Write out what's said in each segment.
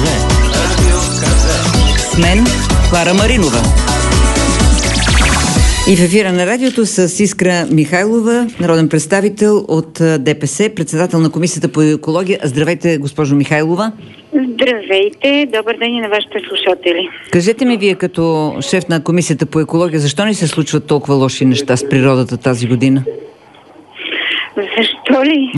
С мен Клара Маринова. И в ефира на радиото с Искра Михайлова, народен представител от ДПС, председател на Комисията по екология. Здравейте, госпожо Михайлова. Здравейте, добър ден и на вашите слушатели. Кажете ми вие, като шеф на Комисията по екология, защо ни се случват толкова лоши неща с природата тази година? Защо ли?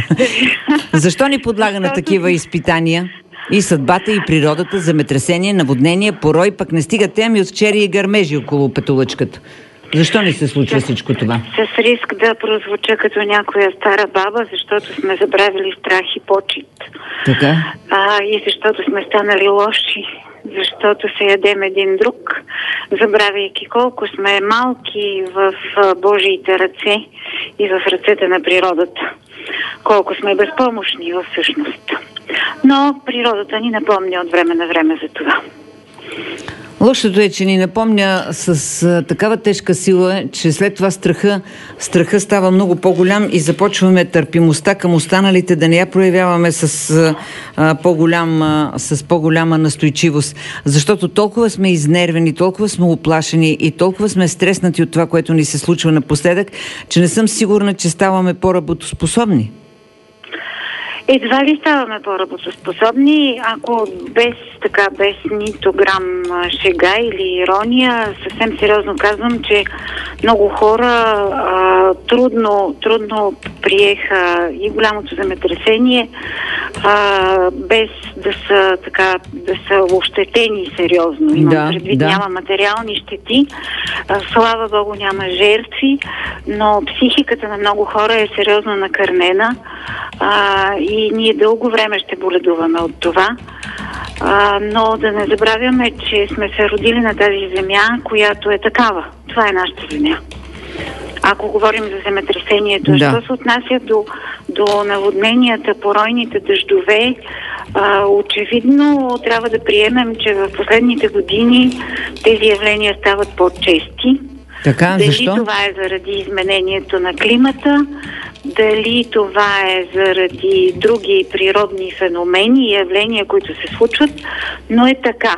Защо ни подлага на такива изпитания? И съдбата, и природата, земетресение, наводнение, порой, пък не стига теми от черри и гърмежи около петолъчката. Защо ни се случва всичко това? С риск да прозвуча като някоя стара баба, защото сме забравили страх и почит. Така? И защото сме станали лоши, защото се ядем един друг, забравяйки колко сме малки в Божиите ръце и в ръцете на природата. Колко сме безпомощни всъщност. Но природата ни напомня от време на време за това. Лошото е, че ни напомня с такава тежка сила, че след това страха става много по-голям и започваме търпимостта към останалите да не я проявяваме с по-голяма настойчивост. Защото толкова сме изнервени, толкова сме уплашени и толкова сме стреснати от това, което ни се случва напоследък, че не съм сигурна, че ставаме по-работоспособни. Едва ли ставаме по-работоспособни, ако без нито грам шега или ирония, съвсем сериозно казвам, че много хора трудно приеха и голямото земетресение, без да са ощетени сериозно. Имам предвид, няма материални щети, слава Богу няма жертви, но психиката на много хора е сериозно накърнена и ние дълго време ще боледуваме от това. Но да не забравяме, че сме се родили на тази земя, която е такава. Това е нашата земя. Ако говорим за земетресението, що се отнася до наводненията, поройните дъждове, очевидно трябва да приемем, че в последните години тези явления стават по-чести. Така, защо? Дали това е заради изменението на климата, дали това е заради други природни феномени и явления, които се случват, но е така.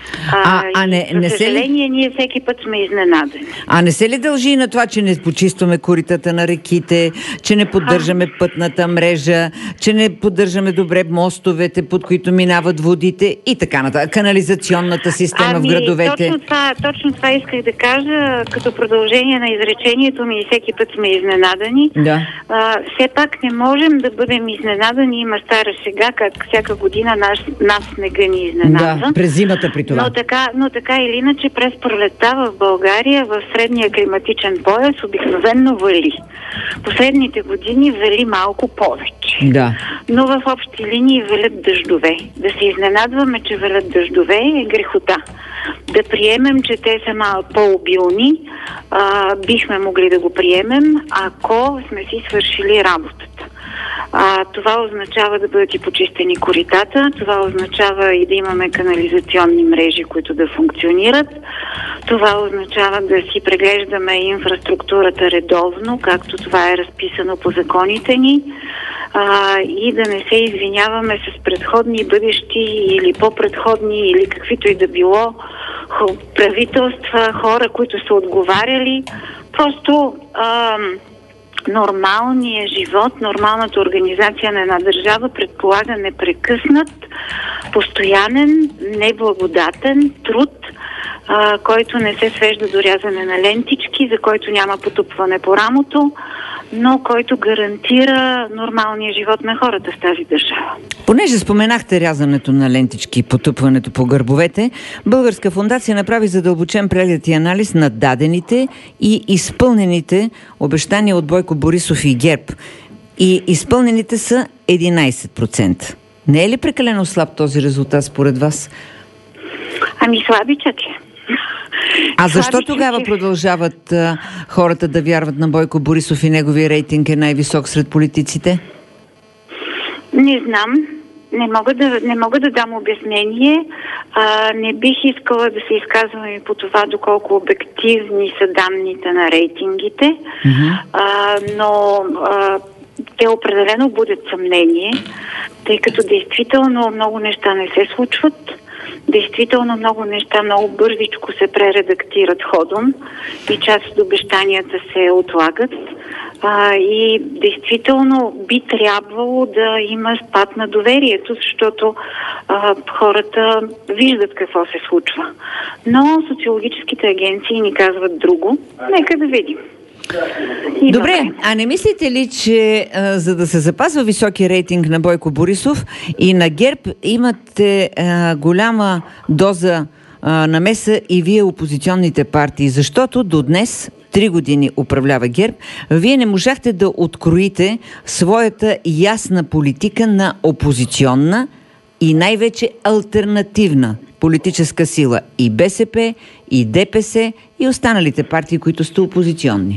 За съжаление, ние всеки път сме изненадани. Не се ли дължи и на това, че не почистваме коритата на реките, че не поддържаме пътната мрежа, че не поддържаме добре мостовете, под които минават водите и така нататък, канализационната система в градовете? Точно това исках да кажа, като продължение на изречението ми, и всеки път сме изненадани. Да. Все пак не можем да бъдем изненадани, има стара шега, как всяка година нас снега ни изненадва. Да, през зимата при това. Но така или иначе през пролетта в България в средния климатичен пояс обикновено вали. Последните години вали малко повече. Да. Но в общи линии валят дъждове. Да се изненадваме, че валят дъждове е грехота. Да приемем, че те са малко по-обилни, бихме могли да го приемем, ако сме си свършили работата. Това означава да бъдат и почистени коритата, това означава и да имаме канализационни мрежи, които да функционират, това означава да си преглеждаме инфраструктурата редовно, както това е разписано по законите ни, и да не се извиняваме с предходни, бъдещи или по-предходни или каквито и да било правителства, хора, които са отговаряли. Просто нормалният живот, нормалната организация на една държава предполага непрекъснат, постоянен, неблагодатен труд, който не се свежда до рязане на лентички, за който няма потупване по рамото, но който гарантира нормалния живот на хората в тази държава. Понеже споменахте рязането на лентички и потупването по гърбовете, Българска фондация направи задълбочен преглед и анализ на дадените и изпълнените обещания от Бойко Борисов и ГЕРБ. И изпълнените са 11%. Не е ли прекалено слаб този резултат според вас? Слабичък е. Защо тогава продължават хората да вярват на Бойко Борисов и неговия рейтинг е най-висок сред политиците? Не знам. Не мога да дам обяснение. Не бих искала да се изказвам и по това доколко обективни са данните на рейтингите, но те определено будят съмнение. тъй като действително много неща не се случват, действително много неща много бързичко се прередактират ходом и част от обещанията се отлагат. И действително би трябвало да има спад на доверието, защото хората виждат какво се случва. Но социологическите агенции ни казват друго. Нека да видим. Добре, а не мислите ли, че за да се запазва високия рейтинг на Бойко Борисов и на ГЕРБ имате голяма доза намеса и вие опозиционните партии? Защото до днес 3 години управлява ГЕРБ, вие не можахте да откроите своята ясна политика на опозиционна и най-вече алтернативна политическа сила и БСП, и ДПС, и останалите партии, които сте опозиционни.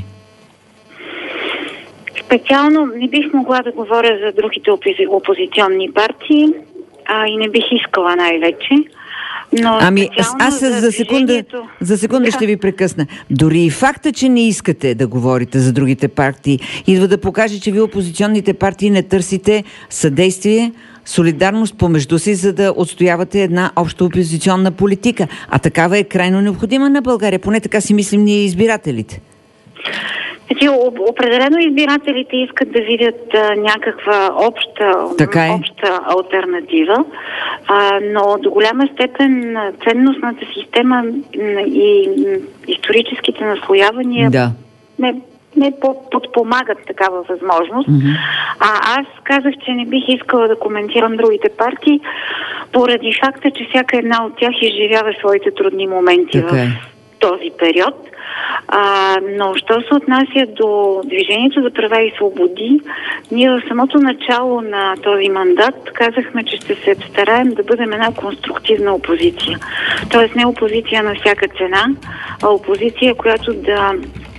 Специално не бих могла да говоря за другите опозиционни партии, и не бих искала най-вече. Но аз за секунда ще ви прекъсна. Дори и факта, че не искате да говорите за другите партии, идва да покаже, че ви опозиционните партии не търсите съдействие, солидарност помежду си, за да отстоявате една обща опозиционна политика. А такава е крайно необходима на България. Поне така си мислим ние избирателите. Определено избирателите искат да видят някаква обща алтернатива, но до голяма степен ценностната система и историческите наслоявания не подпомагат такава възможност. Аз казах, че не бих искала да коментирам другите партии, поради факта, че всяка една от тях изживява своите трудни моменти в този период. Но що се отнася до Движението за права и свободи, ние в самото начало на този мандат казахме, че ще се стараем да бъдем една конструктивна опозиция. Тоест не опозиция на всяка цена, а опозиция, която да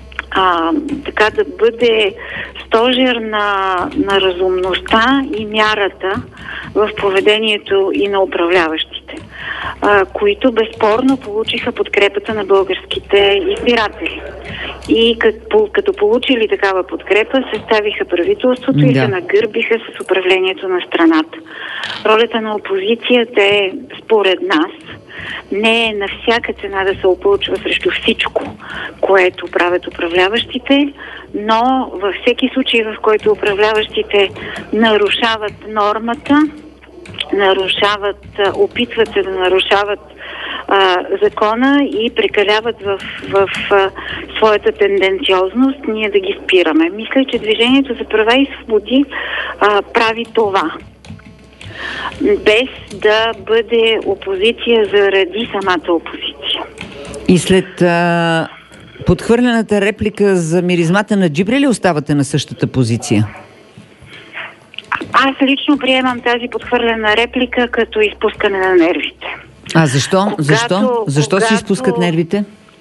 бъде стожер на разумността и мярата в поведението и на управляващите, които безспорно получиха подкрепата на българските избиратели. И като получили такава подкрепа, съставиха правителството и се нагърбиха с управлението на страната. Ролята на опозицията е, според нас, не е на всяка цена да се опълчва срещу всичко, което правят управляващите, но във всеки случай, в който управляващите нарушават нормата, опитват се да нарушават закона и прекаляват в своята тенденциозност, ние да ги спираме. Мисля, че Движението за права и свободи прави това, без да бъде опозиция заради самата опозиция. И след подхвърлената реплика за миризмата на Джибри ли оставате на същата позиция? Аз лично приемам тази подхвърлена реплика като изпускане на нервите. Защо? Защо се изпускат нервите?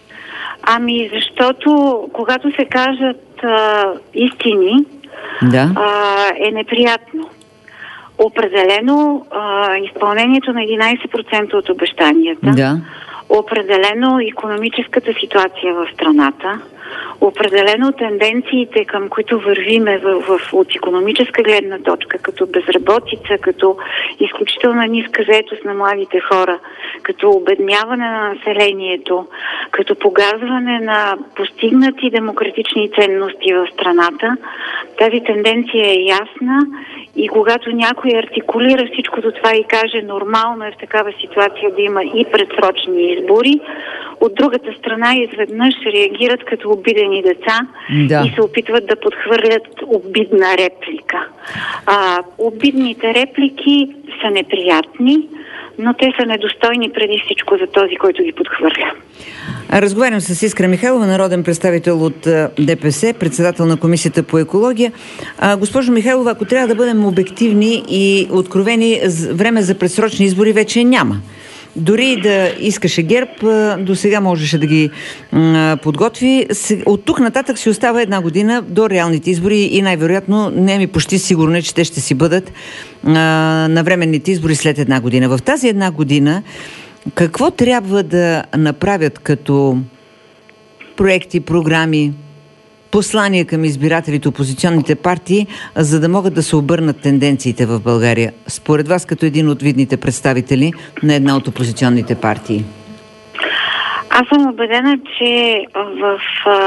Защото когато се кажат истини, е неприятно. Определено изпълнението на 11% от обещанията, определено икономическата ситуация в страната, определено тенденциите, към които вървиме от икономическа гледна точка, като безработица, като изключително ниска заетост на младите хора, като обедняване на населението, като погазване на постигнати демократични ценности в страната, тази тенденция е ясна и когато някой артикулира всичкото това и каже нормално е в такава ситуация да има и предсрочни избори, от другата страна изведнъж реагират като обидени деца и се опитват да подхвърлят обидна реплика. Обидните реплики са неприятни, но те са недостойни преди всичко за този, който ги подхвърля. Разговарям с Искра Михайлова, народен представител от ДПС, председател на Комисията по екология. Госпожо Михайлова, ако трябва да бъдем обективни и откровени, време за предсрочни избори вече няма. Дори да искаше ГЕРБ, до сега можеше да ги подготви. От тук нататък си остава 1 година до реалните избори и най-вероятно не ми почти сигурно, че те ще си бъдат на временните избори след 1 година. В тази 1 година какво трябва да направят като проекти, програми, послания към избирателите, опозиционните партии, за да могат да се обърнат тенденциите в България? Според вас, като един от видните представители на една от опозиционните партии. Аз съм убедена, че в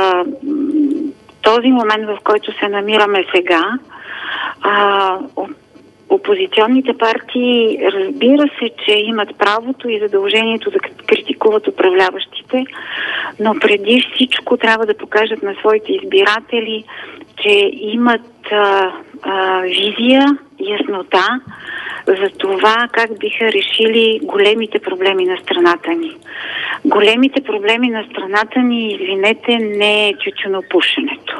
този момент, в който се намираме сега, опозиционните партии, разбира се, че имат правото и задължението да критикуват управляващите, но преди всичко трябва да покажат на своите избиратели, че имат визия, яснота за това как биха решили големите проблеми на страната ни. Големите проблеми на страната ни, извинете, не е тютюнопушенето.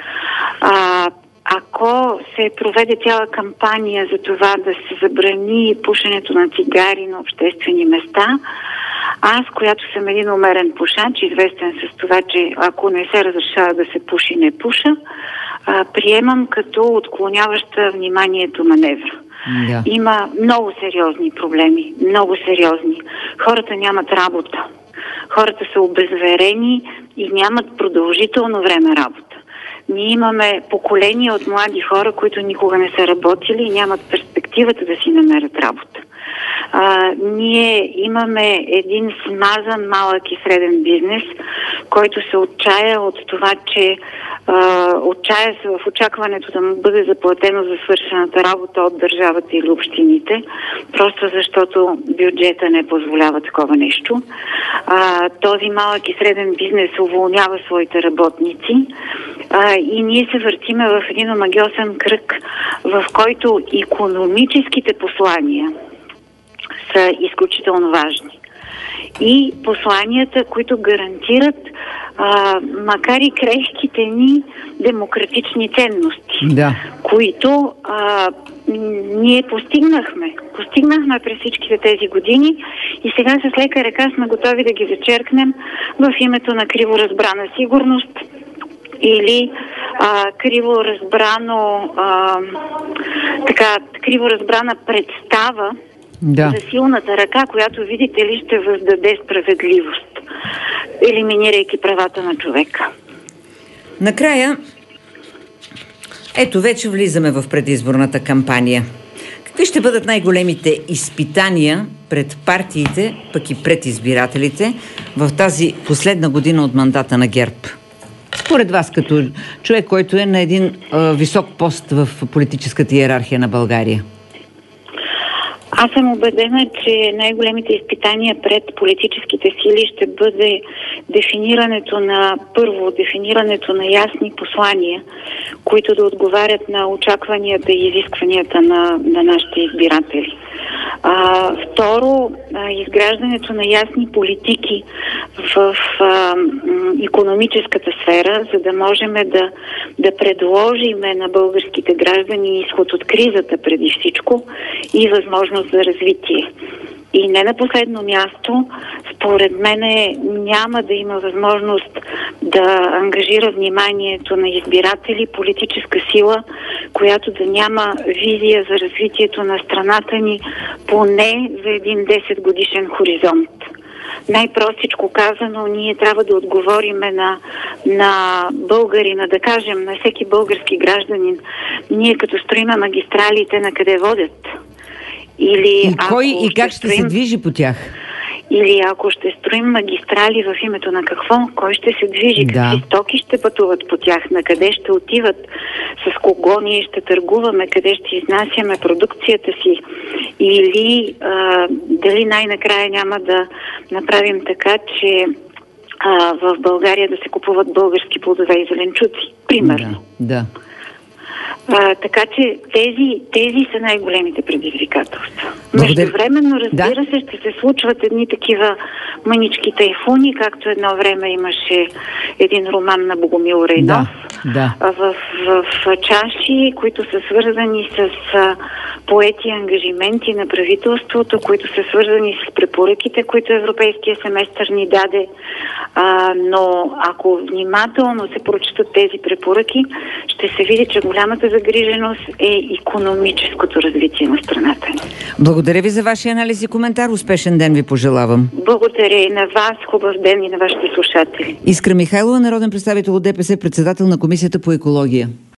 Ако се проведе цяла кампания за това да се забрани пушенето на цигари на обществени места, аз, която съм един умерен пушач, известен с това, че ако не се разрешава да се пуши, не пуша, приемам като отклоняваща вниманието маневра. Да. Има много сериозни проблеми, много сериозни. Хората нямат работа. Хората са обезверени и нямат продължително време работа. Ние имаме поколения от млади хора, които никога не са работили и нямат перспективата да си намерят работа. Ние имаме един смазан малък и среден бизнес, който се отчая от това, че отчая се в очакването да му бъде заплатено за свършената работа от държавата или общините, просто защото бюджета не позволява такова нещо. Този малък и среден бизнес уволнява своите работници и ние се въртиме в един омагьосан кръг, в който икономическите послания са изключително важни. И посланията, които гарантират, макар и крехките ни, демократични ценности, да, които ние постигнахме. Постигнахме през всичките тези години и сега с лека ръка сме готови да ги зачеркнем в името на криворазбрана сигурност или криворазбрана представа за силната ръка, която, видите ли, ще въздаде справедливост, елиминирайки правата на човека. Накрая, ето вече влизаме в предизборната кампания. Какви ще бъдат най-големите изпитания пред партиите, пък и пред избирателите в тази последна година от мандата на ГЕРБ? Според вас, като човек, който е на един висок пост в политическата иерархия на България? Аз съм убедена, че най-големите изпитания пред политическите сили ще бъде дефинирането на ясни послания, които да отговарят на очакванията и изискванията на нашите избиратели. Второ, изграждането на ясни политики в икономическата сфера, за да можем да предложиме на българските граждани изход от кризата преди всичко и възможност за развитие. И не на последно място, според мен няма да има възможност да ангажира вниманието на избиратели политическа сила, която да няма визия за развитието на страната ни поне за един 10 годишен хоризонт. Най-простичко казано, ние трябва да отговориме на българина, да кажем на всеки български гражданин, ние като строиме магистралите, на къде водят? И кой и как ще се движи по тях? Или ако ще строим магистрали, в името на какво? Кой ще се движи? Какви стоки ще пътуват по тях? На къде ще отиват? С кого ние ще търгуваме? Къде ще изнасяме продукцията си? Или дали най-накрая няма да направим така, че в България да се купуват български плодове и зеленчуци? Примерно. Да. Така че тези са най-големите предизвикателства. Междувременно, разбира се, ще се случват едни такива мънички тайфуни, както едно време имаше един роман на Богомил Рейнов в чаши, които са свързани с поети ангажименти на правителството, които са свързани с препоръките, които Европейския семестър ни даде. Но ако внимателно се прочитат тези препоръки, ще се види, че най-голямата загриженост е икономическото развитие на страната ни. Благодаря ви за вашия анализ и коментар. Успешен ден ви пожелавам. Благодаря и на вас. Хубав ден и на вашите слушатели. Искра Михайлова, народен представител от ДПС, председател на Комисията по екология.